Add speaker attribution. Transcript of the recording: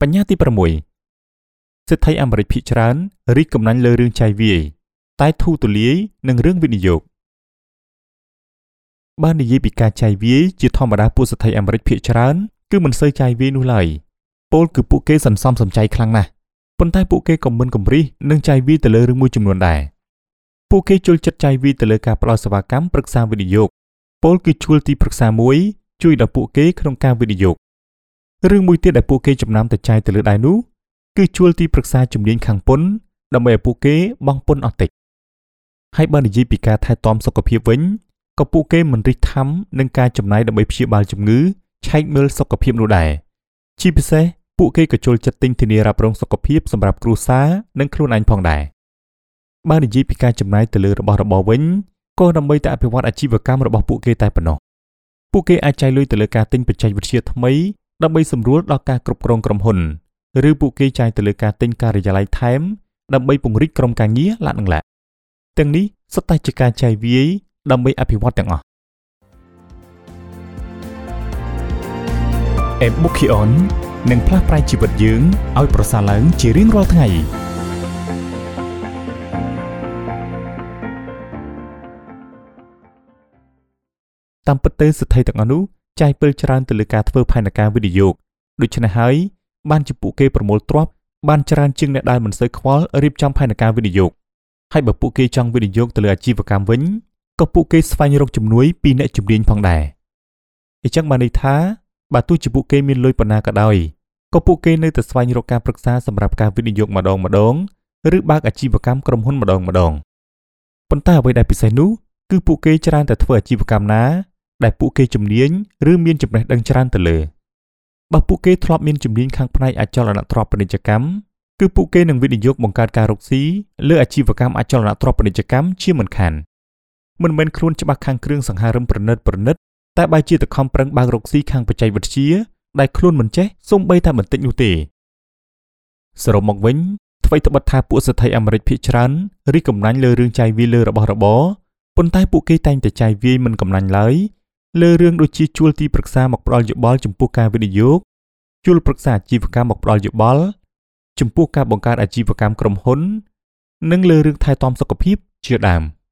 Speaker 1: បញ្ហាទី6សិទ្ធិអាមេរិកភាគច្រើនរីកកំណាញ់លើរឿងចាយវាយតែធូរទូលាយនឹងរឿងវិនិយោគបើនិយាយពីការចាយវាយជាធម្មតាពួកសិទ្ធិអាមេរិកភាគច្រើនគឺមិនសូវចាយវាយនោះឡើយពលគឺពួកគេសន្សំសំចៃខ្លាំងណាស់ប៉ុន្តែពួកគេក៏មិនកំរិះនឹងចាយវាយទៅលើរឿងមួយចំនួនដែរពួកគេចូលចិត្តចាយវាយទៅលើការផ្ដល់សេវាកម្មប្រឹក្សាវិនិយោគពលគឺជួលទីប្រឹក្សាមួយជួយដល់ពួកគេក្នុងការវិនិយោគរឿងមួយទៀតដែលពួកគេចំណាំតែចាយទៅលើដែរនោះគឺជួលទីប្រឹក្សាជំនាញខាងពន្ធដើម្បីឲ្យពួកគេបង់ពន្ធអស់តិចហើយបើនិយាយពីការថែទាំសុខភាពវិញក៏ពួកគេមិនរិះថាំនឹងការចំណាយដើម្បីព្យាបាលជំងឺឆែកមើលសុខភាពនោះដែរជាពិសេសពួកគេក៏ចូលចិត្តទិញធានារ៉ាប់រងសុខភាពសម្រាប់គ្រួសារនិងខ្លួនឯងផងដែរបើនិយាយពីការចំណាយទៅលើរបស់របរវិញក៏ដើម្បីតែអភិវឌ្ឍអាជីវកម្មរបស់ពួកគេតែប៉ុណ្ណោះពួកគេអាចចាយលុយទៅលើការទិញបច្ចេកវិទ្យាថ្មីដើម្បីសម្រួលដល់ការគ្រប់គ្រងក្រុមហ៊ុនឬពួកគេចាយទៅលើការទិញការិយាល័យថែមដើម្បីពង្រីកក្រុមការងារឡាក់នឹងឡាក់ទាំងនេះសុទ្ធតែជាការចាយវាយដើម្បីអភិវឌ្ឍទាំងអស់ Ebookyon នឹងផ្លាស់ប្រែជីវិតយើងឲ្យប្រសើរឡើងជារៀងរាល់ថ្ងៃតាមពិតទៅសិទ្ធិទាំងអស់នោះចាយពេលច្រើនទៅលើការធ្វើផែនការវិនិយោគដូច្នេះហើយបានជាពួកគេប្រមូលទ្រព្យបានច្រើនជាងអ្នកដែលមិនសូវខ្វល់រៀបចំផែនការវិនិយោគហើយបើពួកគេចង់វិនិយោគទៅលើអាជីវកម្មវិញក៏ពួកគេស្វែងរកជំនួយពីអ្នកជំនាញផងដែរអញ្ចឹងបានន័យថាបើទោះជាពួកគេមានលុយប៉ុណ្ណាក៏ដោយក៏ពួកគេនៅតែស្វែងរកការប្រឹក្សាសម្រាប់ការវិនិយោគម្ដងឬបើកអាជីវកម្មក្រុមហ៊ុនម្ដងប៉ុន្តែអ្វីដែលពិសេសនោះគឺពួកគេច្រើនតែធ្វើអាជីវកម្មណាដែលពួកគេជំនាញឬមានចំណេះដឹងច្រើនទៅលើបើពួកគេធ្លាប់មានជំនាញខាងផ្នែកអចលនទ្រព្យពាណិជ្ជកម្មគឺពួកគេនឹងវិនិយោគបង្កើតការរកស៊ីលើអាជីវកម្មអចលនទ្រព្យពាណិជ្ជកម្មជាមិនខានមិនមែនខ្លួនច្បាស់ខាងគ្រឿងសង្ហារិមប្រណិតតែបើជាតខំប្រឹងបើករកស៊ីខាងបច្ចេកវិទ្យាដែលខ្លួនមិនចេះសូម្បីតែបន្តិចនោះទេសរុបមកវិញថ្មីត្បិតថាពួកសិទ្ធិអាមេរិកភាគច្រើនរីកកំណាញ់លើរឿងចាយវាយលើរបស់របរប៉ុន្តែពួកគេតែងតែចាយវាយមិនកំណាញ់ឡើយលើរឿងដូចជាជួលទីប្រឹក្សាមកផ្ដល់យោបល់ចំពោះការវិនិយោគជួលប្រឹក្សាអាជីវកម្មមកផ្ដល់យោបល់ចំពោះការបង្កើតអាជីវកម្មក្រុមហ៊ុននិងលើរឿងថែទាំសុខភាពជាដើម